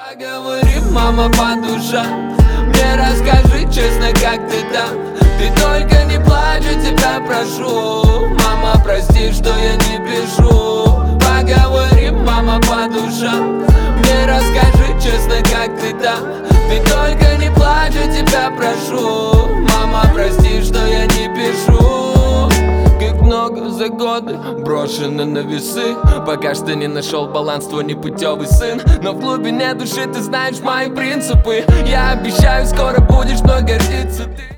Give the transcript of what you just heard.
Поговорим, мама, по душам. Мне расскажи честно, как ты там. Ты только не плачь, я тебя прошу. Мама, прости, что я не пишу. Поговорим, мама, по душам. Мне расскажи честно, как ты там. Ты только не плачь, я тебя прошу. Мама, прости, что я не пишу. Как много за годы брошено на весы. Пока что не нашел баланс, твой непутевый сын. Но в глубине души ты знаешь мои принципы. Я обещаю, скоро будешь мной гордиться ты.